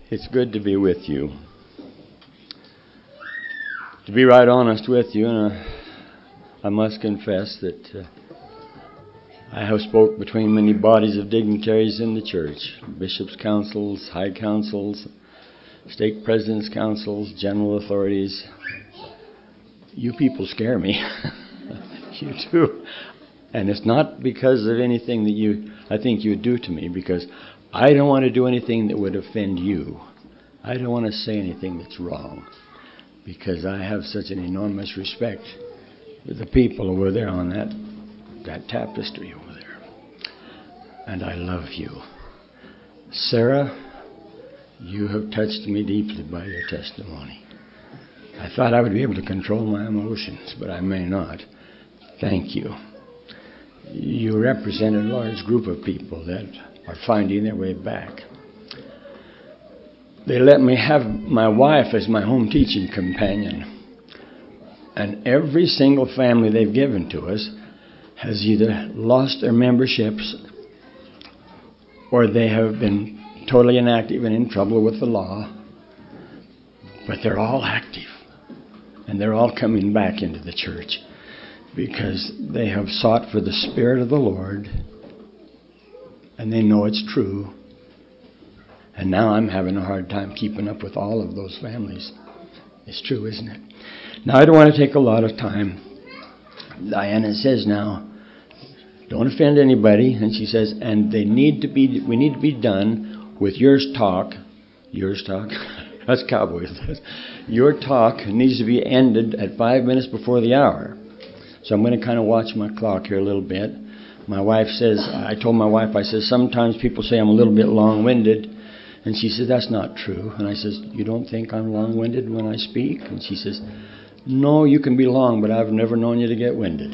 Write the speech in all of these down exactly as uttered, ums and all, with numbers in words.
It's good to be with you. To be right honest with you, and uh, I must confess that uh, I have spoke between many bodies of dignitaries in the church, bishops' councils, high councils, stake presidents' councils, general authorities. You people scare me. You do. And it's not because of anything that you, I think you would do to me, because I don't want to do anything that would offend you. I don't want to say anything that's wrong, because I have such an enormous respect for the people over there on that that tapestry over there. And I love you. Sarah, you have touched me deeply by your testimony. I thought I would be able to control my emotions, but I may not. Thank you. You represent a large group of people that are finding their way back. They let me have my wife as my home teaching companion. And every single family they've given to us has either lost their memberships or they have been totally inactive and in trouble with the law. But they're all active. And they're all coming back into the church because they have sought for the Spirit of the Lord and they know it's true. And now I'm having a hard time keeping up with all of those families. It's true, isn't it? Now, I don't want to take a lot of time. Diana says now, don't offend anybody. And she says, and they need to be, we need to be done with yours talk. Yours talk? That's cowboys. Your talk needs to be ended at five minutes before the hour. So I'm going to kind of watch my clock here a little bit. My wife says, I told my wife, I said, sometimes people say I'm a little bit long-winded. And she said, that's not true. And I says, you don't think I'm long-winded when I speak? And she says, no, you can be long, but I've never known you to get winded.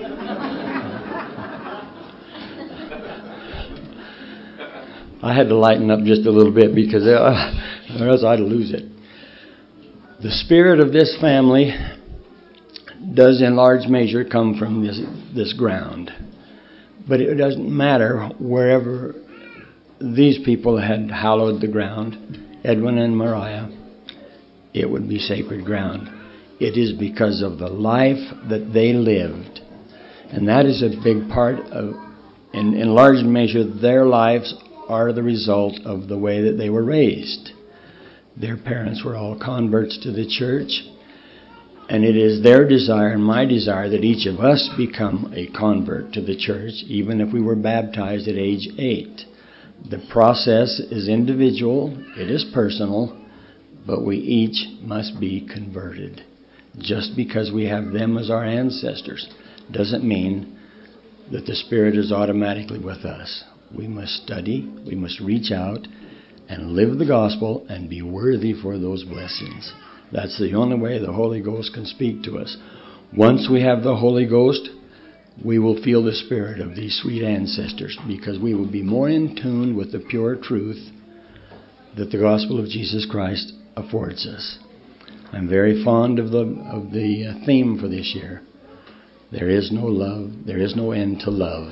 I had to lighten up just a little bit because uh, or else I'd lose it. The spirit of this family does in large measure come from this, this ground. But it doesn't matter wherever these people had hallowed the ground, Edwin and Mariah, it would be sacred ground. It is because of the life that they lived. And that is a big part of, in, in large measure, their lives are the result of the way that they were raised. Their parents were all converts to the church. And it is their desire and my desire that each of us become a convert to the church, even if we were baptized at age eight. The process is individual, it is personal, but we each must be converted. Just because we have them as our ancestors doesn't mean that the Spirit is automatically with us. We must study, we must reach out and live the gospel and be worthy for those blessings. That's the only way the Holy Ghost can speak to us. Once we have the Holy Ghost, we will feel the spirit of these sweet ancestors because we will be more in tune with the pure truth that the gospel of Jesus Christ affords us. I'm very fond of the of the theme for this year. There is no love, there is no end to love.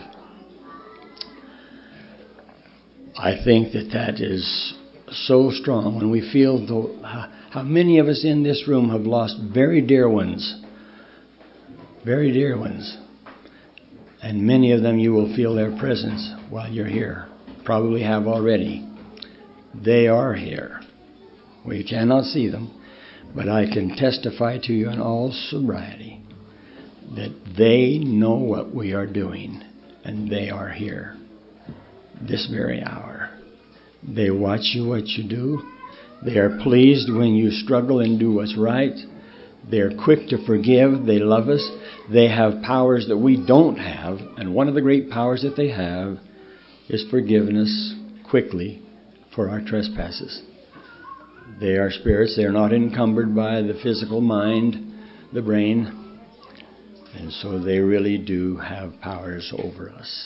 I think that that is so strong when we feel though, how many of us in this room have lost very dear ones, very dear ones. And many of them you will feel their presence while you're here. Probably have already. They are here. We cannot see them, but I can testify to you in all sobriety that they know what we are doing, and they are here this very hour. They watch you what you do. They are pleased when you struggle and do what's right. They are quick to forgive. They love us. They have powers that we don't have. And one of the great powers that they have is forgiveness quickly for our trespasses. They are spirits. They are not encumbered by the physical mind, the brain. And so they really do have powers over us.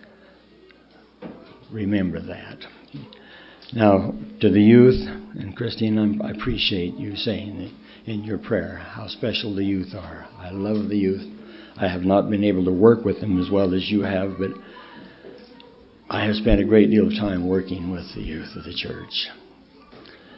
Remember that. Now, to the youth, and Christine, I appreciate you saying that in your prayer how special the youth are. I love the youth. I have not been able to work with them as well as you have, but I have spent a great deal of time working with the youth of the church.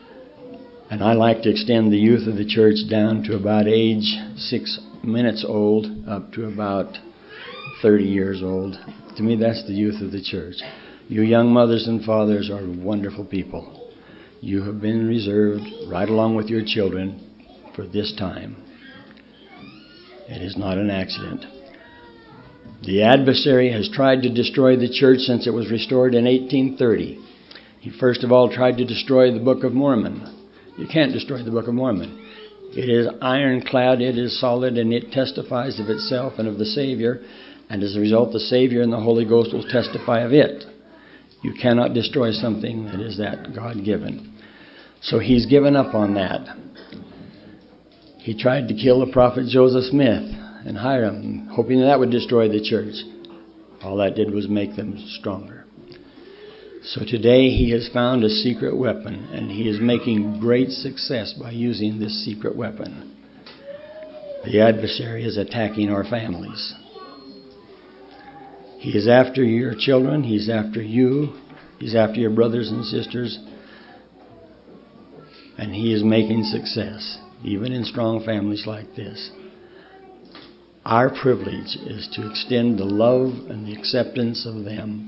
And I like to extend the youth of the church down to about age six minutes old, up to about thirty years old. To me, that's the youth of the church. You young mothers and fathers are wonderful people. You have been reserved right along with your children for this time. It is not an accident. The adversary has tried to destroy the church since it was restored in eighteen thirty. He first of all tried to destroy the Book of Mormon. You can't destroy the Book of Mormon. It is ironclad, it is solid, and it testifies of itself and of the Savior. And as a result, the Savior and the Holy Ghost will testify of it. You cannot destroy something that is that God-given. So he's given up on that. He tried to kill the prophet Joseph Smith and Hiram, hoping that would destroy the church. All that did was make them stronger. So today he has found a secret weapon, and he is making great success by using this secret weapon. The adversary is attacking our families. He is after your children. He's after you. He's after your brothers and sisters. And he is making success, even in strong families like this. Our privilege is to extend the love and the acceptance of them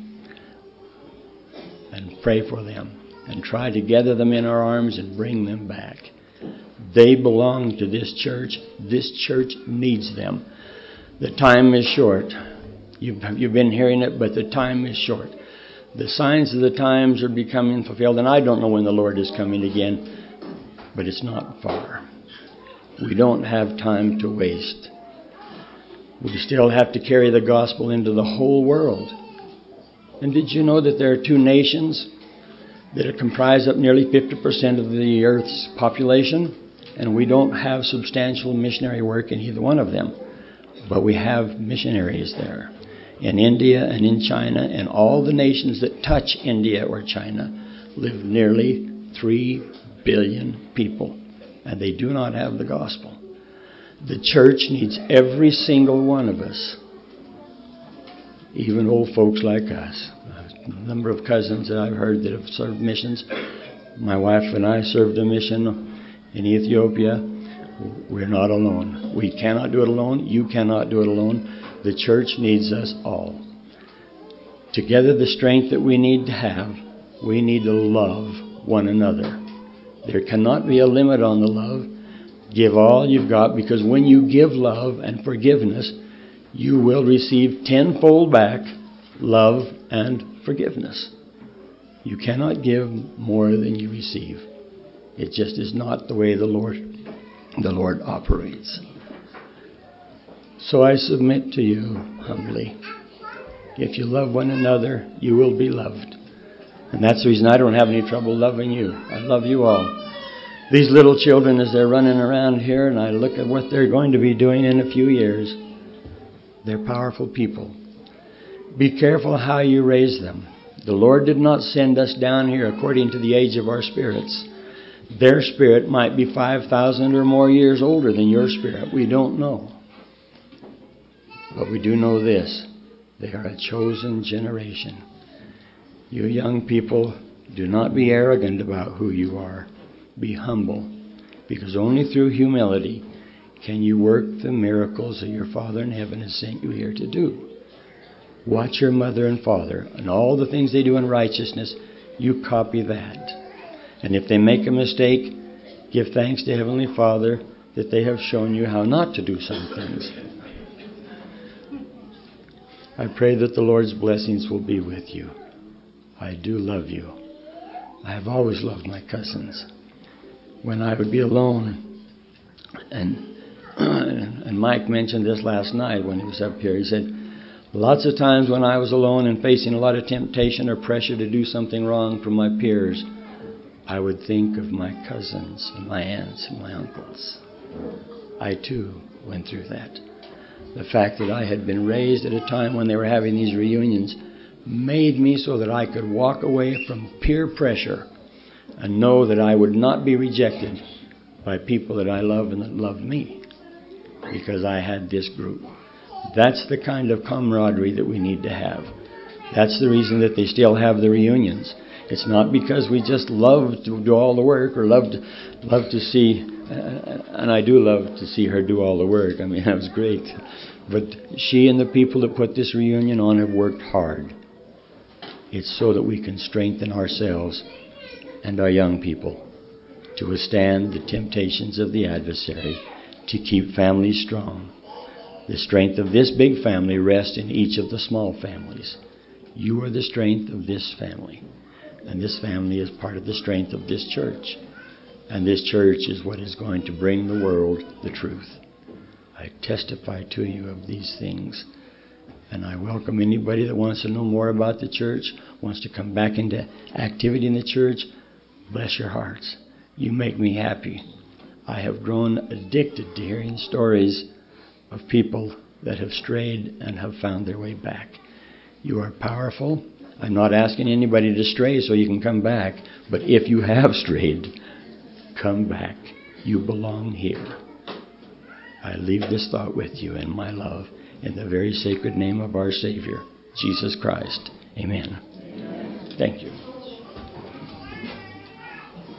and pray for them and try to gather them in our arms and bring them back. They belong to this church. This church needs them. The time is short. You've, you've been hearing it, but the time is short. The signs of the times are becoming fulfilled, and I don't know when the Lord is coming again, but it's not far. We don't have time to waste. We still have to carry the gospel into the whole world. And did you know that there are two nations that are comprised of nearly fifty percent of the earth's population? And we don't have substantial missionary work in either one of them. But we have missionaries there. In India and in China, and all the nations that touch India or China live nearly three billion people. And they do not have the gospel. The church needs every single one of us. Even old folks like us. A number of cousins that I've heard that have served missions. My wife and I served a mission in Ethiopia. We're not alone. We cannot do it alone. You cannot do it alone. The church needs us all. Together, the strength that we need to have, we need to love one another. There cannot be a limit on the love. Give all you've got, because when you give love and forgiveness, you will receive tenfold back love and forgiveness. You cannot give more than you receive. It just is not the way the Lord, the Lord operates. So I submit to you humbly. If you love one another, you will be loved. And that's the reason I don't have any trouble loving you. I love you all. These little children, as they're running around here, and I look at what they're going to be doing in a few years, they're powerful people. Be careful how you raise them. The Lord did not send us down here according to the age of our spirits. Their spirit might be five thousand or more years older than your spirit. We don't know. But we do know this. They are a chosen generation. You young people, do not be arrogant about who you are. Be humble, because only through humility can you work the miracles that your Father in heaven has sent you here to do. Watch your mother and father, and all the things they do in righteousness, you copy that. And if they make a mistake, give thanks to Heavenly Father that they have shown you how not to do some things. I pray that the Lord's blessings will be with you. I do love you. I have always loved my cousins. When I would be alone, and and Mike mentioned this last night when he was up here. He said, lots of times when I was alone and facing a lot of temptation or pressure to do something wrong from my peers, I would think of my cousins and my aunts and my uncles. I too went through that. The fact that I had been raised at a time when they were having these reunions made me so that I could walk away from peer pressure and know that I would not be rejected by people that I love and that loved me, because I had this group. That's the kind of camaraderie that we need to have. That's the reason that they still have the reunions. It's not because we just love to do all the work or love to, love to see, uh, and I do love to see her do all the work. I mean, that was great. But she and the people that put this reunion on have worked hard. It's so that we can strengthen ourselves and our young people to withstand the temptations of the adversary, to keep families strong. The strength of this big family rests in each of the small families. You are the strength of this family. And this family is part of the strength of this church. And this church is what is going to bring the world the truth. I testify to you of these things. And I welcome anybody that wants to know more about the church, wants to come back into activity in the church. Bless your hearts. You make me happy. I have grown addicted to hearing stories of people that have strayed and have found their way back. You are powerful. I'm not asking anybody to stray so you can come back. But if you have strayed, come back. You belong here. I leave this thought with you in my love, in the very sacred name of our Savior, Jesus Christ. Amen. Amen. Thank you.